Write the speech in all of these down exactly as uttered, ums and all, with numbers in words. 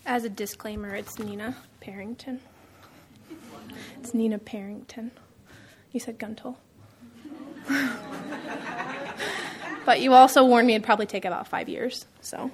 As a disclaimer, it's Nina Parrington. It's Nina Parrington. You said Guntle. But you also warned me it'd probably take about five years, so.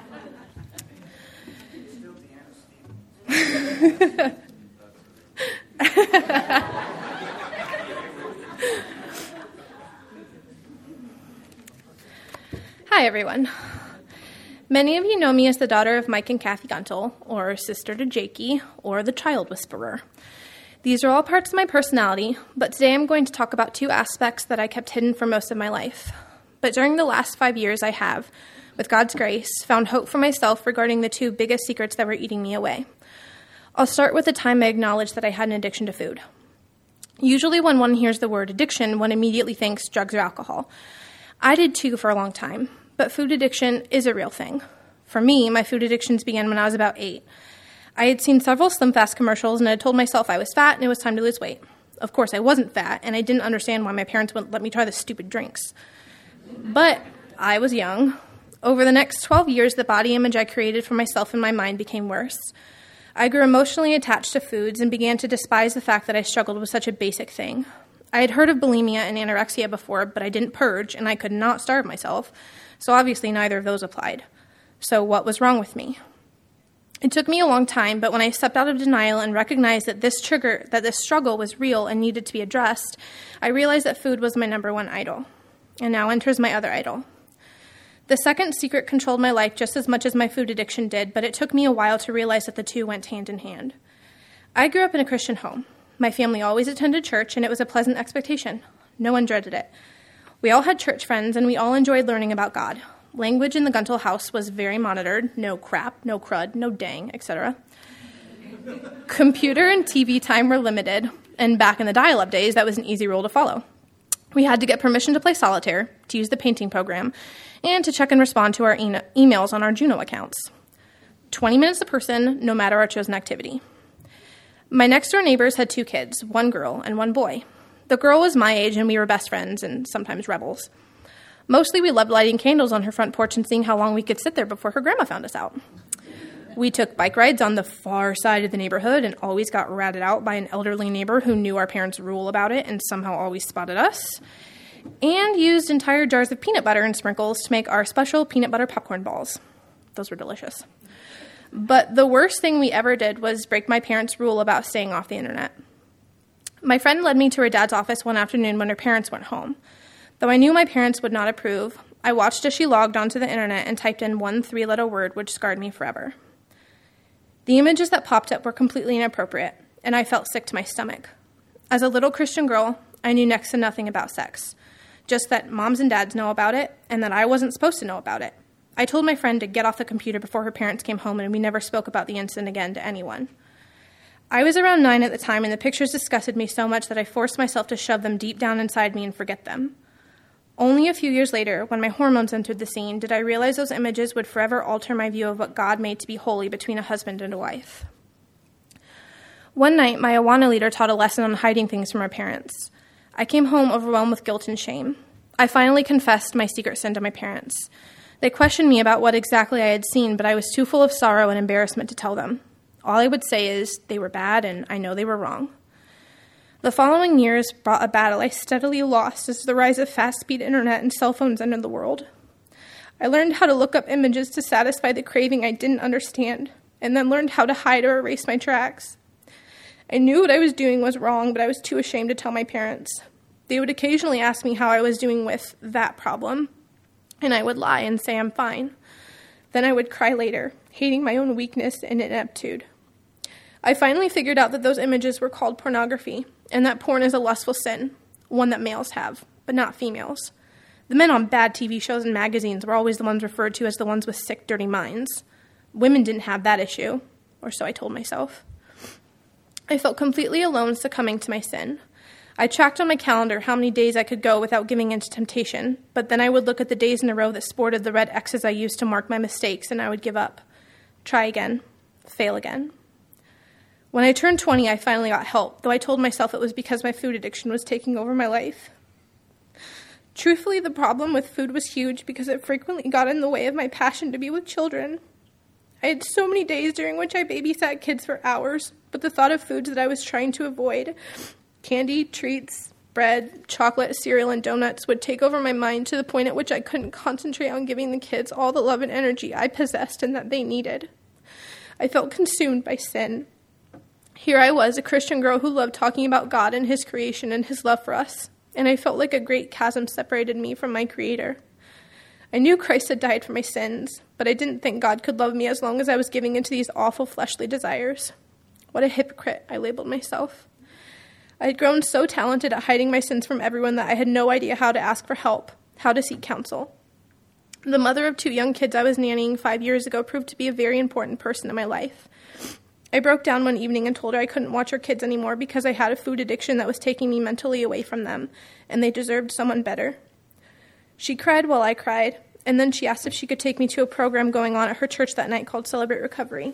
Hi, everyone. Many of you know me as the daughter of Mike and Kathy Guntle, or sister to Jakey, or the child whisperer. These are all parts of my personality, but today I'm going to talk about two aspects that I kept hidden for most of my life. But during the last five years, I have, with God's grace, found hope for myself regarding the two biggest secrets that were eating me away. I'll start with the time I acknowledged that I had an addiction to food. Usually when one hears the word addiction, one immediately thinks drugs or alcohol. I did too for a long time. But food addiction is a real thing. For me, my food addictions began when I was about eight. I had seen several Slim Fast commercials and I had told myself I was fat and it was time to lose weight. Of course, I wasn't fat, and I didn't understand why my parents wouldn't let me try the stupid drinks. But I was young. Over the next twelve years, the body image I created for myself in my mind became worse. I grew emotionally attached to foods and began to despise the fact that I struggled with such a basic thing. I had heard of bulimia and anorexia before, but I didn't purge and I could not starve myself. So obviously neither of those applied. So what was wrong with me? It took me a long time, but when I stepped out of denial and recognized that this trigger, that this struggle was real and needed to be addressed, I realized that food was my number one idol. And now enters my other idol. The second secret controlled my life just as much as my food addiction did, but it took me a while to realize that the two went hand in hand. I grew up in a Christian home. My family always attended church, and it was a pleasant expectation. No one dreaded it. We all had church friends, and we all enjoyed learning about God. Language in the Guntle house was very monitored. No crap, no crud, no dang, et cetera. Computer and T V time were limited, and back in the dial-up days, that was an easy rule to follow. We had to get permission to play solitaire, to use the painting program, and to check and respond to our e- emails on our Juno accounts. twenty minutes a person, no matter our chosen activity. My next-door neighbors had two kids, one girl and one boy. The girl was my age, and we were best friends and sometimes rebels. Mostly we loved lighting candles on her front porch and seeing how long we could sit there before her grandma found us out. We took bike rides on the far side of the neighborhood and always got ratted out by an elderly neighbor who knew our parents' rule about it and somehow always spotted us, and used entire jars of peanut butter and sprinkles to make our special peanut butter popcorn balls. Those were delicious. But the worst thing we ever did was break my parents' rule about staying off the internet. My friend led me to her dad's office one afternoon when her parents went home. Though I knew my parents would not approve, I watched as she logged onto the internet and typed in one three-letter word which scarred me forever. The images that popped up were completely inappropriate, and I felt sick to my stomach. As a little Christian girl, I knew next to nothing about sex, just that moms and dads know about it, and that I wasn't supposed to know about it. I told my friend to get off the computer before her parents came home, and we never spoke about the incident again to anyone. I was around nine at the time, and the pictures disgusted me so much that I forced myself to shove them deep down inside me and forget them. Only a few years later, when my hormones entered the scene, did I realize those images would forever alter my view of what God made to be holy between a husband and a wife. One night, my Awana leader taught a lesson on hiding things from our parents. I came home overwhelmed with guilt and shame. I finally confessed my secret sin to my parents. They questioned me about what exactly I had seen, but I was too full of sorrow and embarrassment to tell them. All I would say is, they were bad, and I know they were wrong. The following years brought a battle I steadily lost as the rise of fast-speed internet and cell phones entered the world. I learned how to look up images to satisfy the craving I didn't understand, and then learned how to hide or erase my tracks. I knew what I was doing was wrong, but I was too ashamed to tell my parents. They would occasionally ask me how I was doing with that problem, and I would lie and say I'm fine. Then I would cry later, hating my own weakness and ineptitude. I finally figured out that those images were called pornography, and that porn is a lustful sin, one that males have, but not females. The men on bad T V shows and magazines were always the ones referred to as the ones with sick, dirty minds. Women didn't have that issue, or so I told myself. I felt completely alone succumbing to my sin. I tracked on my calendar how many days I could go without giving in to temptation, but then I would look at the days in a row that sported the red X's I used to mark my mistakes, and I would give up. Try again. Fail again. When I turned twenty, I finally got help, though I told myself it was because my food addiction was taking over my life. Truthfully, the problem with food was huge because it frequently got in the way of my passion to be with children. I had so many days during which I babysat kids for hours, but the thought of foods that I was trying to avoid, candy, treats, bread, chocolate, cereal, and donuts, would take over my mind to the point at which I couldn't concentrate on giving the kids all the love and energy I possessed and that they needed. I felt consumed by sin. Here I was, a Christian girl who loved talking about God and his creation and his love for us, and I felt like a great chasm separated me from my Creator. I knew Christ had died for my sins, but I didn't think God could love me as long as I was giving into these awful fleshly desires. What a hypocrite, I labeled myself. I had grown so talented at hiding my sins from everyone that I had no idea how to ask for help, how to seek counsel. The mother of two young kids I was nannying five years ago proved to be a very important person in my life. I broke down one evening and told her I couldn't watch her kids anymore because I had a food addiction that was taking me mentally away from them, and they deserved someone better. She cried while I cried, and then she asked if she could take me to a program going on at her church that night called Celebrate Recovery.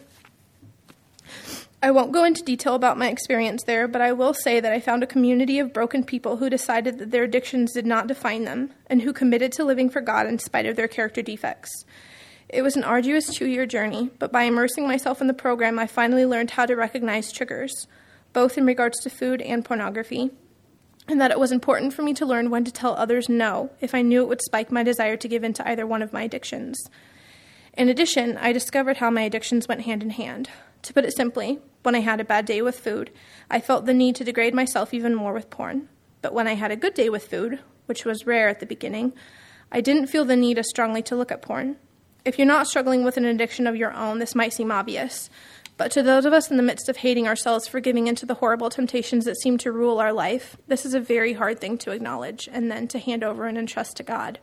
I won't go into detail about my experience there, but I will say that I found a community of broken people who decided that their addictions did not define them, and who committed to living for God in spite of their character defects. It was an arduous two-year journey, but by immersing myself in the program, I finally learned how to recognize triggers, both in regards to food and pornography, and that it was important for me to learn when to tell others no if I knew it would spike my desire to give in to either one of my addictions. In addition, I discovered how my addictions went hand in hand. To put it simply, when I had a bad day with food, I felt the need to degrade myself even more with porn. But when I had a good day with food, which was rare at the beginning, I didn't feel the need as strongly to look at porn. If you're not struggling with an addiction of your own, this might seem obvious. But to those of us in the midst of hating ourselves for giving into the horrible temptations that seem to rule our life, this is a very hard thing to acknowledge and then to hand over and entrust to God.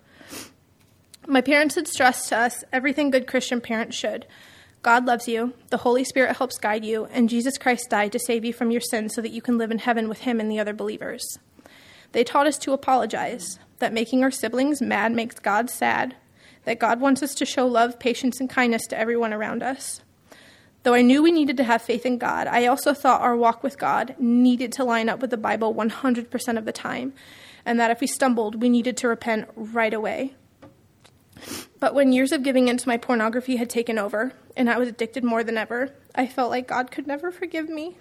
My parents had stressed to us everything good Christian parents should. God loves you, the Holy Spirit helps guide you, and Jesus Christ died to save you from your sins so that you can live in heaven with him and the other believers. They taught us to apologize, that making our siblings mad makes God sad, that God wants us to show love, patience, and kindness to everyone around us. Though I knew we needed to have faith in God, I also thought our walk with God needed to line up with the Bible one hundred percent of the time, and that if we stumbled, we needed to repent right away. But when years of giving into my pornography had taken over, and I was addicted more than ever, I felt like God could never forgive me.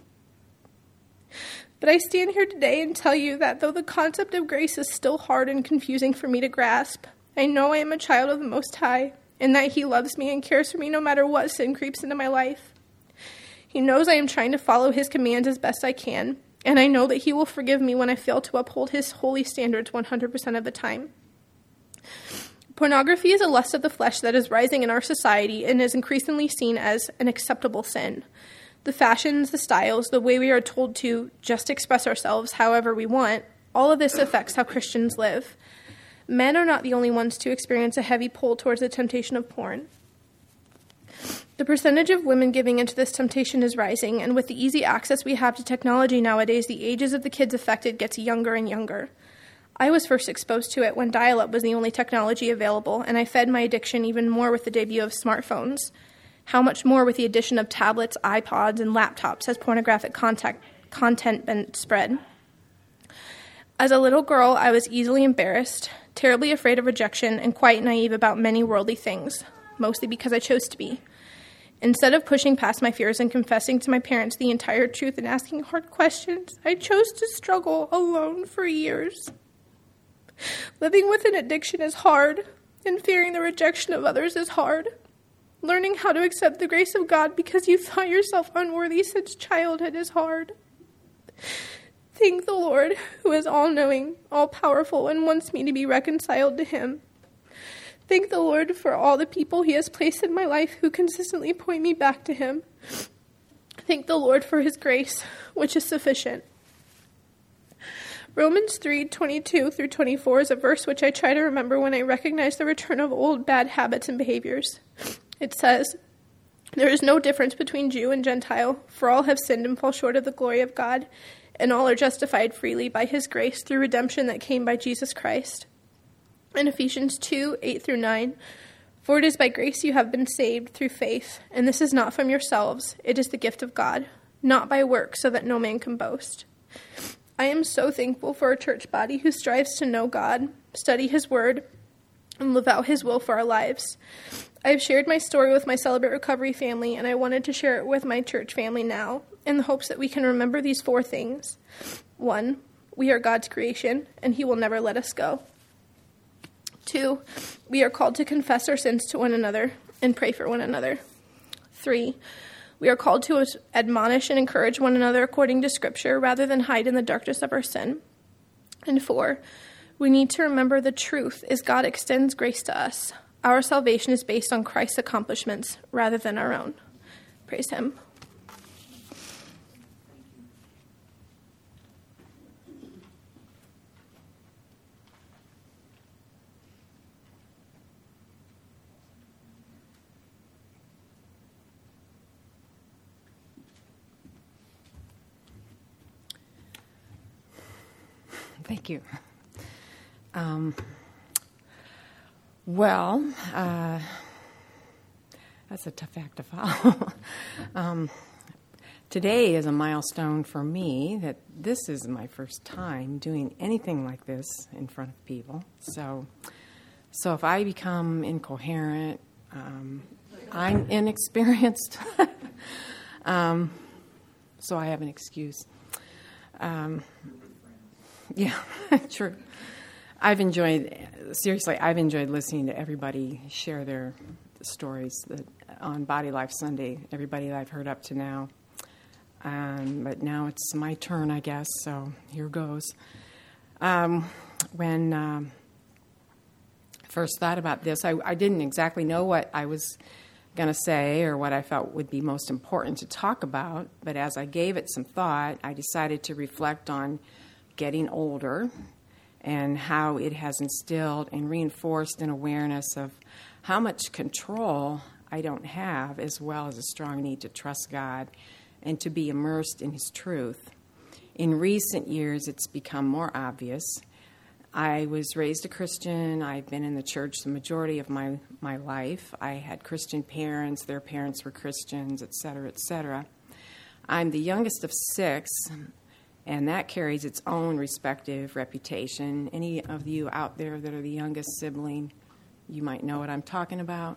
But I stand here today and tell you that though the concept of grace is still hard and confusing for me to grasp, I know I am a child of the Most High, and that he loves me and cares for me no matter what sin creeps into my life. He knows I am trying to follow his commands as best I can, and I know that he will forgive me when I fail to uphold his holy standards one hundred percent of the time. Pornography is a lust of the flesh that is rising in our society and is increasingly seen as an acceptable sin. The fashions, the styles, the way we are told to just express ourselves however we want, all of this affects how Christians live. Men are not the only ones to experience a heavy pull towards the temptation of porn. The percentage of women giving into this temptation is rising, and with the easy access we have to technology nowadays, the ages of the kids affected gets younger and younger. I was first exposed to it when dial-up was the only technology available, and I fed my addiction even more with the debut of smartphones. How much more with the addition of tablets, iPods, and laptops has pornographic contact, content been spread? As a little girl, I was easily embarrassed, terribly afraid of rejection, and quite naive about many worldly things, mostly because I chose to be. Instead of pushing past my fears and confessing to my parents the entire truth and asking hard questions, I chose to struggle alone for years. Living with an addiction is hard, and fearing the rejection of others is hard. Learning how to accept the grace of God because you thought yourself unworthy since childhood is hard. Thank the Lord, who is all-knowing, all-powerful, and wants me to be reconciled to him. Thank the Lord for all the people he has placed in my life who consistently point me back to him. Thank the Lord for his grace, which is sufficient. Romans three twenty-two through twenty-four is a verse which I try to remember when I recognize the return of old bad habits and behaviors. It says, "There is no difference between Jew and Gentile, for all have sinned and fall short of the glory of God, and all are justified freely by his grace through redemption that came by Jesus Christ." In Ephesians two eight through nine, "For it is by grace you have been saved through faith, and this is not from yourselves, it is the gift of God, not by works, so that no man can boast." I am so thankful for a church body who strives to know God, study his word, and live out his will for our lives. I've shared my story with my Celebrate Recovery family, and I wanted to share it with my church family now, in the hopes that we can remember these four things. One, we are God's creation, and He will never let us go. Two, we are called to confess our sins to one another and pray for one another. Three, we are called to admonish and encourage one another according to Scripture rather than hide in the darkness of our sin. And four, we need to remember the truth as God extends grace to us. Our salvation is based on Christ's accomplishments rather than our own. Praise Him. Thank you. Um, well, uh, that's a tough act to follow. um, today is a milestone for me that this is my first time doing anything like this in front of people. So, so if I become incoherent, um, I'm inexperienced. um, so I have an excuse. Um, Yeah, true. I've enjoyed, seriously, I've enjoyed listening to everybody share their stories that, on Body Life Sunday, everybody that I've heard up to now. Um, but now it's my turn, I guess, so here goes. Um, when um, I first thought about this, I, I didn't exactly know what I was going to say or what I felt would be most important to talk about, but as I gave it some thought, I decided to reflect on getting older and how it has instilled and reinforced an awareness of how much control I don't have, as well as a strong need to trust God and to be immersed in His truth. In recent years, it's become more obvious. I was raised a Christian. I've been in the church the majority of my, my life. I had Christian parents. Their parents were Christians, et cetera, et cetera. I'm the youngest of six, and that carries its own respective reputation. Any of you out there that are the youngest sibling, you might know what I'm talking about.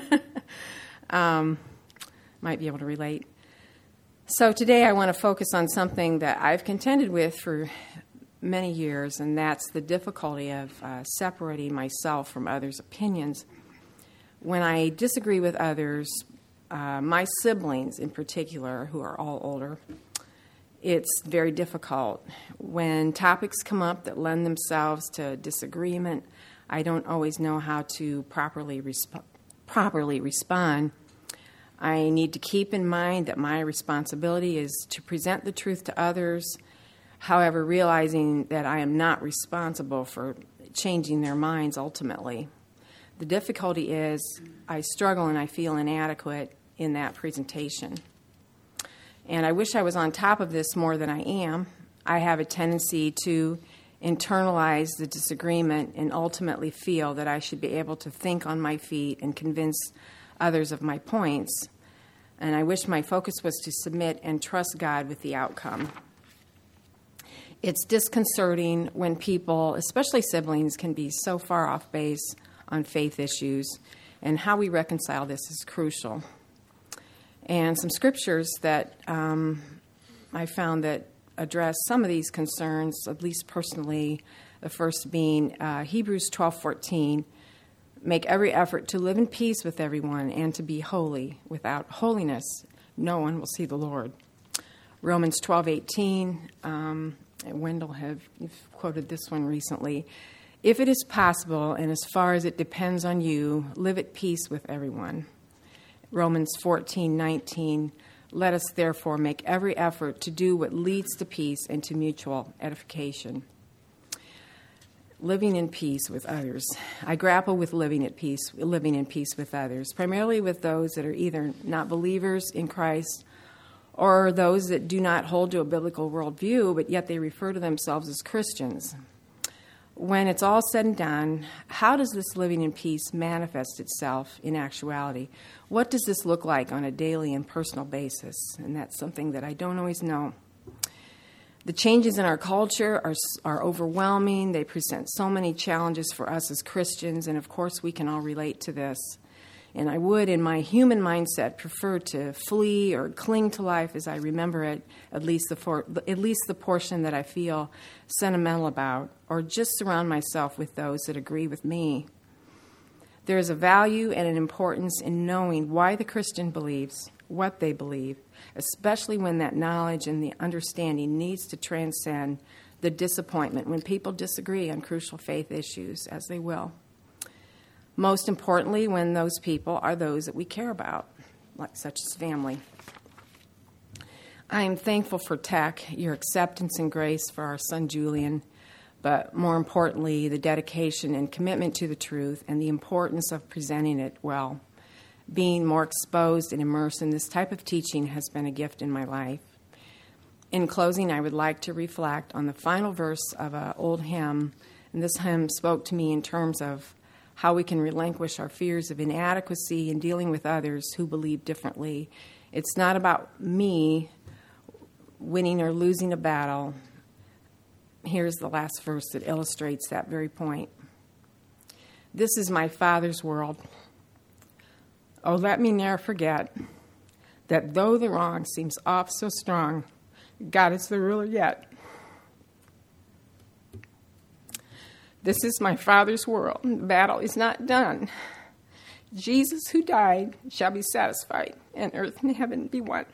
um, might be able to relate. So today I want to focus on something that I've contended with for many years, and that's the difficulty of uh, separating myself from others' opinions. When I disagree with others, uh, my siblings in particular, who are all older, it's very difficult. When topics come up that lend themselves to disagreement, I don't always know how to properly resp- properly respond. I need to keep in mind that my responsibility is to present the truth to others, however, realizing that I am not responsible for changing their minds ultimately. The difficulty is I struggle and I feel inadequate in that presentation. And I wish I was on top of this more than I am. I have a tendency to internalize the disagreement and ultimately feel that I should be able to think on my feet and convince others of my points. And I wish my focus was to submit and trust God with the outcome. It's disconcerting when people, especially siblings, can be so far off base on faith issues, and how we reconcile this is crucial. And some scriptures that um, I found that address some of these concerns, at least personally, the first being uh, Hebrews twelve fourteen, make every effort to live in peace with everyone and to be holy. Without holiness, no one will see the Lord. Romans twelve eighteen, um, and Wendell have you've quoted this one recently. If it is possible, and as far as it depends on you, live at peace with everyone. Romans fourteen nineteen, let us therefore make every effort to do what leads to peace and to mutual edification. Living in peace with others. I grapple with living at peace, living in peace with others, primarily with those that are either not believers in Christ or those that do not hold to a biblical worldview, but yet they refer to themselves as Christians. When it's all said and done, how does this living in peace manifest itself in actuality? What does this look like on a daily and personal basis? And that's something that I don't always know. The changes in our culture are, are overwhelming. They present so many challenges for us as Christians, and of course we can all relate to this. And I would, in my human mindset, prefer to flee or cling to life as I remember it, at least the for, at least the portion that I feel sentimental about, or just surround myself with those that agree with me. There is a value and an importance in knowing why the Christian believes what they believe, especially when that knowledge and the understanding needs to transcend the disappointment when people disagree on crucial faith issues, as they will. Most importantly, when those people are those that we care about, like such as family. I am thankful for Tech, your acceptance and grace for our son Julian, but more importantly, the dedication and commitment to the truth and the importance of presenting it well. Being more exposed and immersed in this type of teaching has been a gift in my life. In closing, I would like to reflect on the final verse of an old hymn, and this hymn spoke to me in terms of how we can relinquish our fears of inadequacy in dealing with others who believe differently. It's not about me winning or losing a battle. Here's the last verse that illustrates that very point. This is my Father's world. Oh, let me ne'er forget that though the wrong seems oft so strong, God is the ruler yet. This is my Father's world. The battle is not done. Jesus who died shall be satisfied, and earth and heaven be one.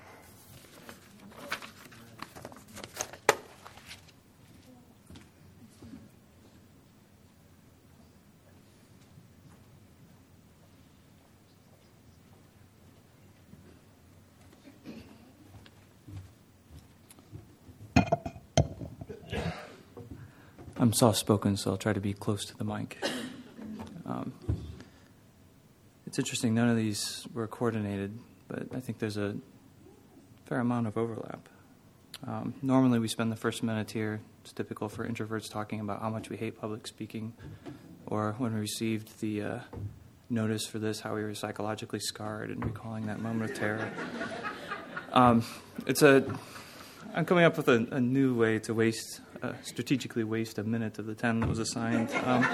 I'm soft-spoken, so I'll try to be close to the mic. Um, it's interesting, none of these were coordinated, but I think there's a fair amount of overlap. Um, normally we spend the first minute here, it's typical for introverts, talking about how much we hate public speaking, or when we received the uh, notice for this, how we were psychologically scarred and recalling that moment of terror. Um, it's a... I'm coming up with a, a new way to waste, uh, strategically waste a minute of the ten that was assigned. Um,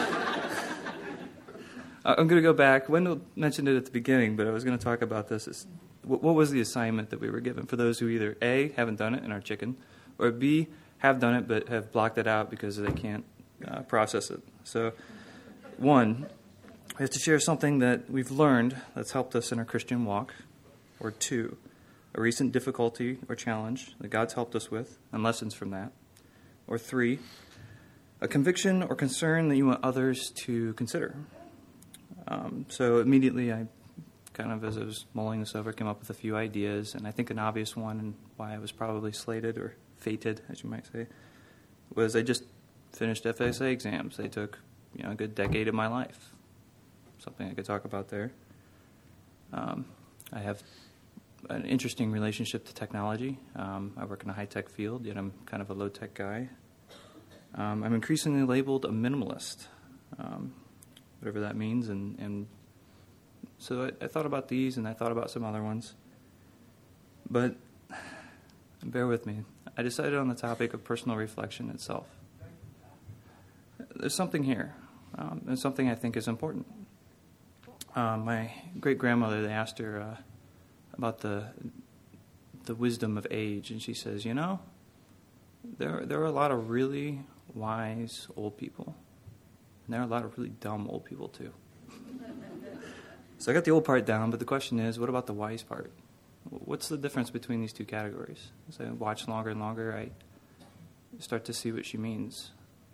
I'm going to go back. Wendell mentioned it at the beginning, but I was going to talk about this. As, what, what was the assignment that we were given for those who either A, haven't done it and are chicken, or B, have done it but have blocked it out because they can't uh, process it. So, one, we have to share something that we've learned that's helped us in our Christian walk, or two, a recent difficulty or challenge that God's helped us with, and lessons from that. Or three, a conviction or concern that you want others to consider. Um, so immediately I kind of, as I was mulling this over, came up with a few ideas, and I think an obvious one, and why I was probably slated or fated, as you might say, was I just finished F S A exams. They took, you know, a good decade of my life. Something I could talk about there. Um, I have an interesting relationship to technology. Um, I work in a high-tech field, yet I'm kind of a low-tech guy. Um, I'm increasingly labeled a minimalist, um, whatever that means. And, and so I, I thought about these, and I thought about some other ones. But bear with me. I decided on the topic of personal reflection itself. There's something here. Um, there's something I think is important. Um, my great-grandmother, they asked her... Uh, about the the wisdom of age, and she says, you know, there there are a lot of really wise old people, and there are a lot of really dumb old people too. So I got the old part down, but the question is, what about the wise part? What's the difference between these two categories? As I watch longer and longer, I start to see what she means.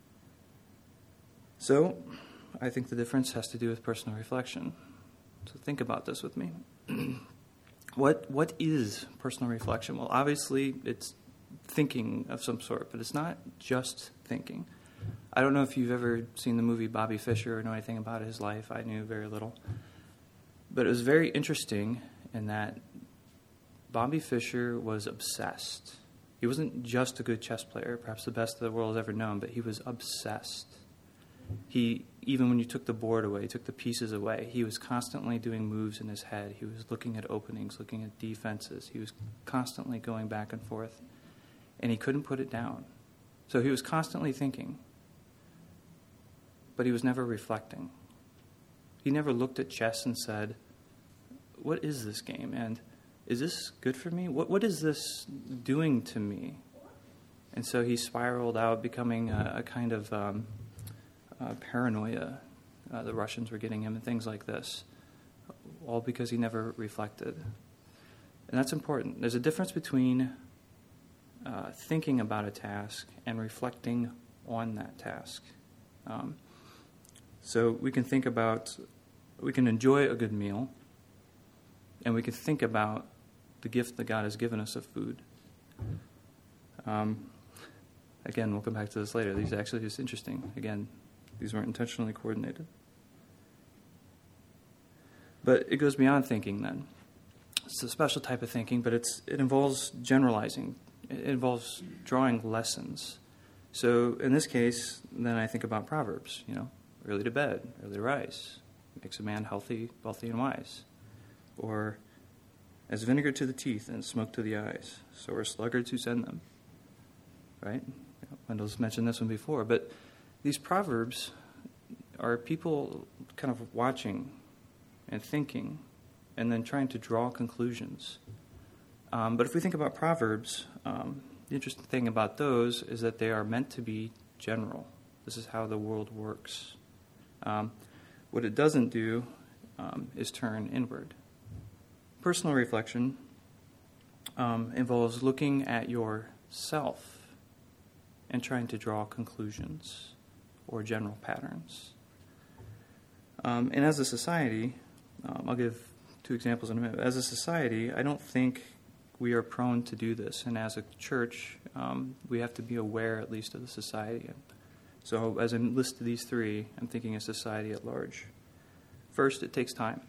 So I think the difference has to do with personal reflection. So think about this with me. What what is personal reflection? Well, obviously, it's thinking of some sort, but it's not just thinking. I don't know if you've ever seen the movie Bobby Fischer or know anything about his life. I knew very little. But it was very interesting in that Bobby Fischer was obsessed. He wasn't just a good chess player, perhaps the best the world has ever known, but he was obsessed. He, even when you took the board away, took the pieces away, he was constantly doing moves in his head. He was looking at openings, looking at defenses. He was constantly going back and forth, and he couldn't put it down. So he was constantly thinking, but he was never reflecting. He never looked at chess and said, what is this game? And is this good for me? What What is this doing to me? And so he spiraled out, becoming a, a kind of um, uh, paranoia. Uh, the Russians were getting him and things like this, all because he never reflected. And that's important. There's a difference between uh, thinking about a task and reflecting on that task. Um, so we can think about, we can enjoy a good meal, and we can think about the gift that God has given us of food. Um, again, we'll come back to this later. These actually is interesting. Again, these weren't intentionally coordinated. But it goes beyond thinking then. It's a special type of thinking, but it's it involves generalizing. It involves drawing lessons. So in this case, then I think about Proverbs, you know, early to bed, early to rise, makes a man healthy, wealthy, and wise. Or as vinegar to the teeth and smoke to the eyes, so are sluggards who send them. Right? Wendell's mentioned this one before, but these Proverbs are people kind of watching and thinking and then trying to draw conclusions. Um, but if we think about Proverbs, um, the interesting thing about those is that they are meant to be general. This is how the world works. Um, what it doesn't do um, is turn inward. Personal reflection um, involves looking at yourself and trying to draw conclusions or general patterns. Um, and as a society, um, I'll give two examples in a minute. As a society, I don't think we are prone to do this. And as a church, um, we have to be aware at least of the society. So as I list these three, I'm thinking of society at large. First, it takes time.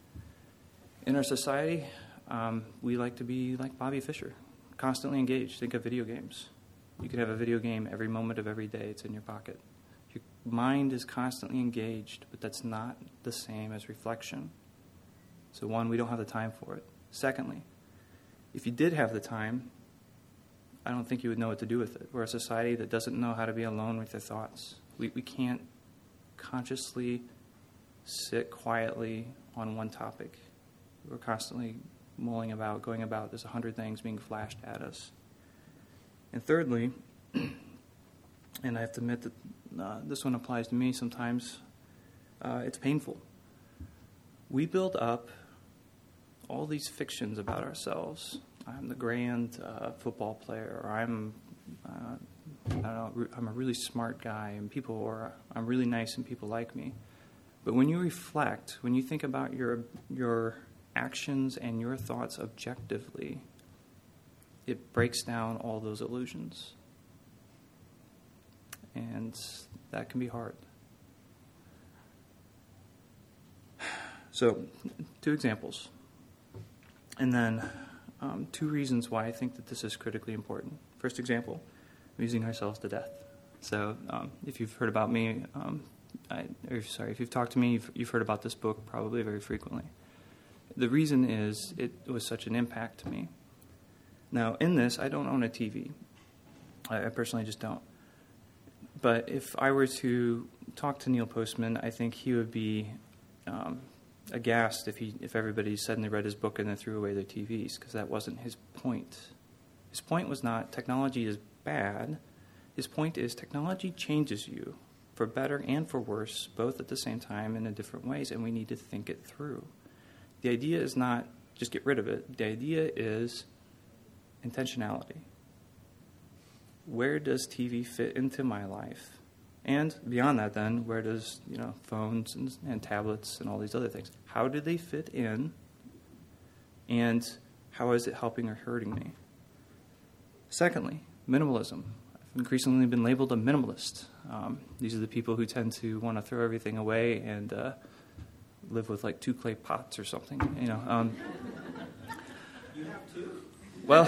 In our society, um, we like to be like Bobby Fischer, constantly engaged. Think of video games. You can have a video game every moment of every day. It's in your pocket. Your mind is constantly engaged, but that's not the same as reflection. So one, we don't have the time for it. Secondly, if you did have the time, I don't think you would know what to do with it. We're a society that doesn't know how to be alone with their thoughts. We we can't consciously sit quietly on one topic. We're constantly mulling about, going about. There's a hundred things being flashed at us. And thirdly, and I have to admit that uh, this one applies to me sometimes, uh, it's painful. We build up all these fictions about ourselves. I'm the grand uh, football player, or I'm, uh, I don't know, I'm a really smart guy, and people, or I'm really nice and people like me. But when you reflect, when you think about your your actions and your thoughts objectively, it breaks down all those illusions. And that can be hard. So, two examples. And then um, two reasons why I think that this is critically important. First example, amusing ourselves to death. So, um, if you've heard about me, um, I, or sorry, if you've talked to me, you've, you've heard about this book probably very frequently. The reason is it was such an impact to me. Now, in this, I don't own a T V. I, I personally just don't. But if I were to talk to Neil Postman, I think he would be um, aghast if he if everybody suddenly read his book and then threw away their T Vs, because that wasn't his point. His point was not technology is bad. His point is technology changes you for better and for worse, both at the same time and in different ways, and we need to think it through. The idea is not just get rid of it. The idea is intentionality. Where does T V fit into my life? And beyond that, then, where does, you know, phones and, and tablets and all these other things, how do they fit in? And how is it helping or hurting me? Secondly, minimalism. I've increasingly been labeled a minimalist. Um, these are the people who tend to want to throw everything away and uh, live with like two clay pots or something. You know. Um, you have two. Well.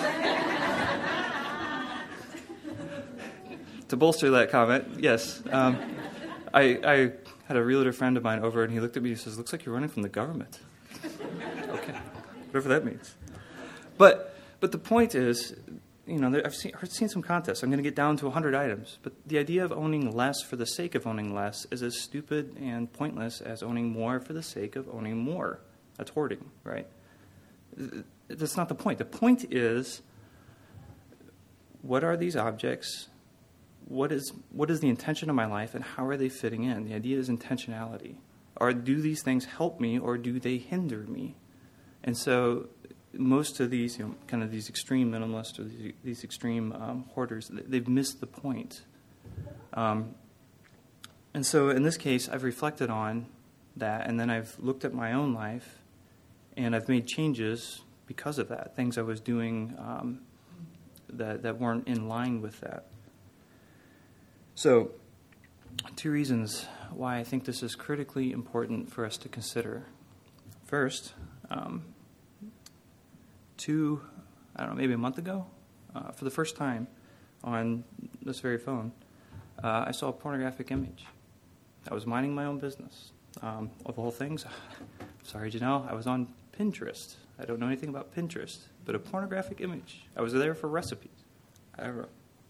To bolster that comment, yes. Um, I, I had a realtor friend of mine over, and he looked at me and says, "Looks like you're running from the government." Okay, whatever that means. But but the point is, you know, there, I've seen, I've seen some contests. I'm going to get down to one hundred items. But the idea of owning less for the sake of owning less is as stupid and pointless as owning more for the sake of owning more. That's hoarding, right? That's not the point. The point is, what are these objects? What is what is the intention of my life, and how are they fitting in? The idea is intentionality. Or do these things help me, or do they hinder me? And so most of these, you know, kind of these extreme minimalists or these, these extreme um, hoarders, they've missed the point. Um, and so in this case, I've reflected on that, and then I've looked at my own life, and I've made changes because of that, things I was doing um, that, that weren't in line with that. So, two reasons why I think this is critically important for us to consider. First, um, two, I don't know, maybe a month ago, uh, for the first time on this very phone, uh, I saw a pornographic image. I was minding my own business. Um, of all things, sorry, Janelle, I was on Pinterest. I don't know anything about Pinterest, but a pornographic image. I was there for recipes. I don't know.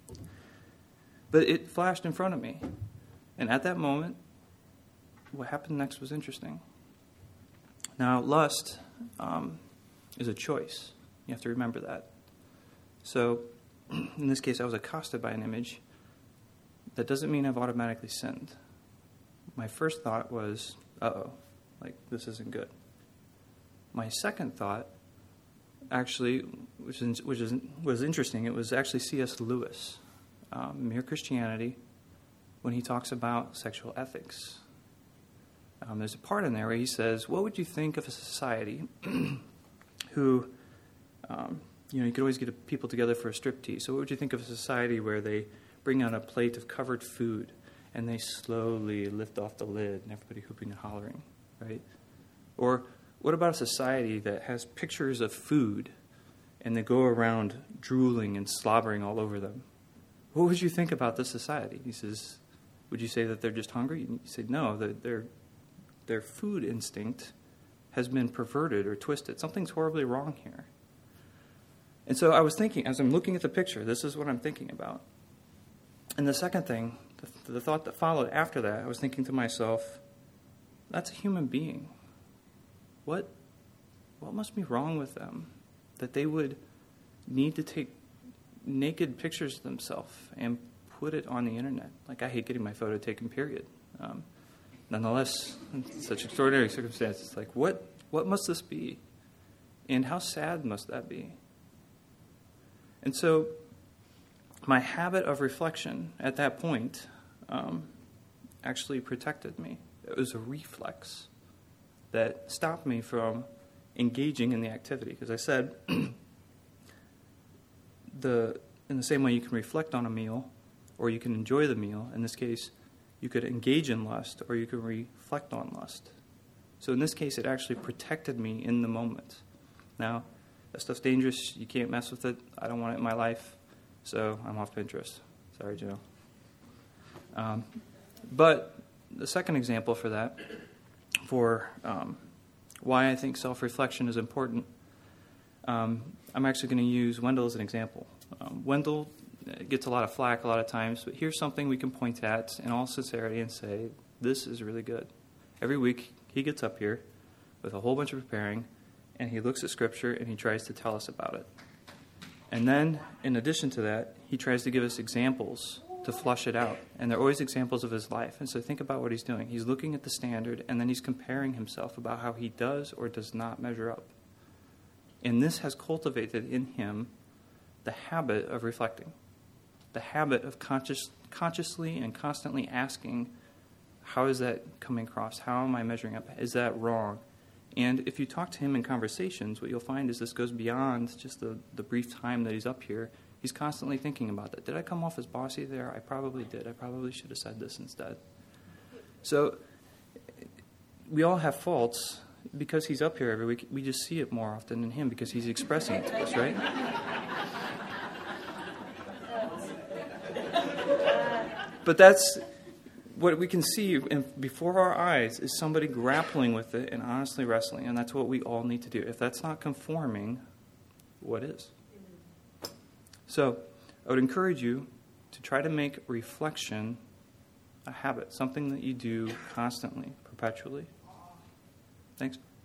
But it flashed in front of me. And at that moment, what happened next was interesting. Now, lust um, is a choice. You have to remember that. So, in this case, I was accosted by an image. That doesn't mean I've automatically sinned. My first thought was, uh-oh, like, this isn't good. My second thought, actually, which is, which is was interesting, it was actually C S Lewis, um, Mere Christianity, when he talks about sexual ethics. Um, there's a part in there where he says, what would you think of a society who, um, you know, you could always get people together for a striptease. So what would you think of a society where they bring out a plate of covered food and they slowly lift off the lid and everybody hooping and hollering, right? Or what about a society that has pictures of food and they go around drooling and slobbering all over them? What would you think about this society? He says, would you say that they're just hungry? You say, no, that their their food instinct has been perverted or twisted. Something's horribly wrong here. And so I was thinking, as I'm looking at the picture, this is what I'm thinking about. And the second thing, the, the thought that followed after that, I was thinking to myself, that's a human being. What, what must be wrong with them that they would need to take naked pictures of themselves and put it on the internet? Like, I hate getting my photo taken, period. Um, nonetheless, in such extraordinary circumstances, like, what, what must this be? And how sad must that be? And so my habit of reflection at that point um, actually protected me. It was a reflex that stopped me from engaging in the activity. Because I said, the in the same way you can reflect on a meal or you can enjoy the meal, in this case, you could engage in lust or you could reflect on lust. So in this case, it actually protected me in the moment. Now, that stuff's dangerous. You can't mess with it. I don't want it in my life. So I'm off Pinterest. Sorry, Joe. Um, but the second example for that, for um, why I think self-reflection is important, um, I'm actually going to use Wendell as an example. Um, Wendell gets a lot of flack a lot of times, but here's something we can point at in all sincerity and say, this is really good. Every week he gets up here with a whole bunch of preparing, and he looks at Scripture and he tries to tell us about it. And then, in addition to that, he tries to give us examples to flush it out. And they're always examples of his life. And so think about what he's doing. He's looking at the standard, and then he's comparing himself about how he does or does not measure up. And this has cultivated in him the habit of reflecting, the habit of conscious, consciously and constantly asking, how is that coming across? How am I measuring up? Is that wrong? And if you talk to him in conversations, what you'll find is this goes beyond just the, the brief time that he's up here. He's constantly thinking about that. Did I come off as bossy there? I probably did. I probably should have said this instead. So we all have faults. Because he's up here every week, we just see it more often in him because he's expressing it to us, right? But that's what we can see before our eyes is somebody grappling with it and honestly wrestling, and that's what we all need to do. If that's not conforming, what is? So I would encourage you to try to make reflection a habit, something that you do constantly, perpetually. Thanks.